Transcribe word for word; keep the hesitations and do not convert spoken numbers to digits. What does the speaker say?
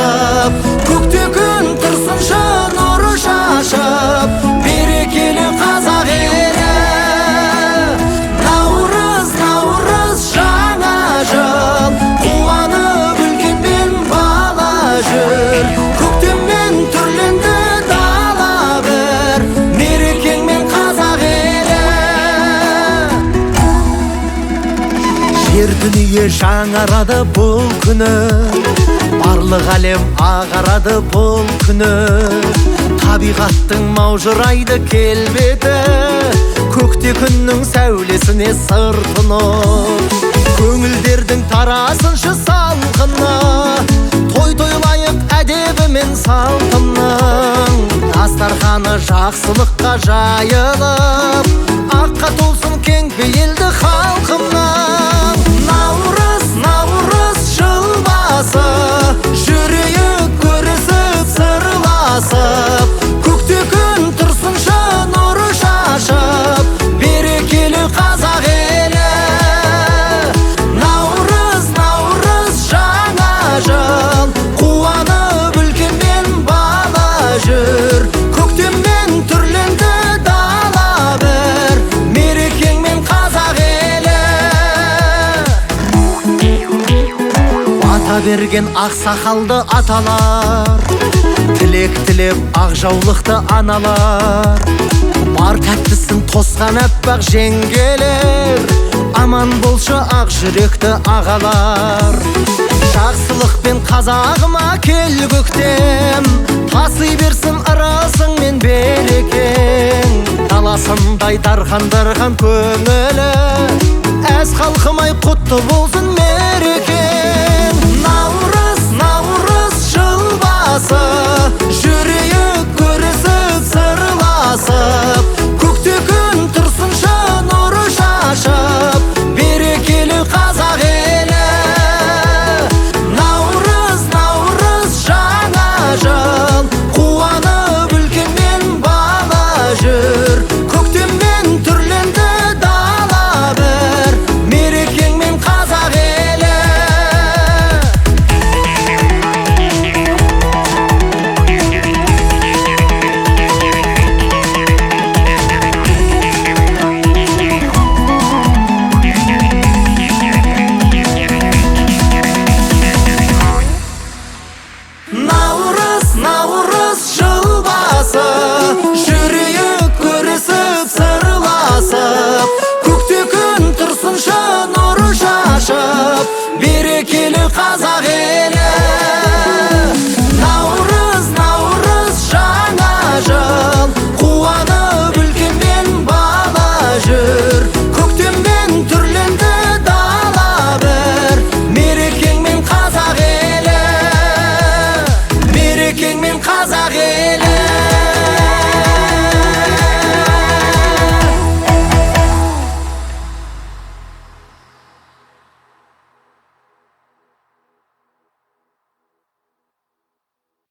шашып, көкте күн тұрсыншы нұры шашып, берекелі қазақ елі. Наурыз, наурыз жаңа жыл, қуанып үлкенмен бала жүр. Көктеммен түрленді дала бір, мерекеңмен қазақ елі. Жер дүние жаңарады бұл күні, барлық әлем ағарады бұл күні. Табиғаттың маужырайды келбеті, көкте күннің сәулесіне сыр тұнып. Көңілдердің тарасыншы салқыны, той тойлайық әдебі мен салтының. Дастарханы жақсылыққа жайылып, аққа толсын кең пейілді халқымның. Наурыз, наурыз жыл басы, жүрейік көрісіп сырласып, көкте күн тұрсыншы нұры шашып, берекелі қазақ елі. Наурыз, наурыз жаңа жыл, қуанып үлкенмен бала жүр. Көктеммен түрленді дала бір, мерекеңмен қазақ елі. Бата берген ақсақалды аталар, тілек тілеп ақ жаулықты аналар. Бар тәттісін тосқан аппақ жеңгелер, аман болшы ақ жүректі ағалар. Жақсылықпен қазағыма кел көктем, таси берсін ырысың мен берекең. Даласындай дарқандырған көңілі, әз халқымай құтты болсын мерекең.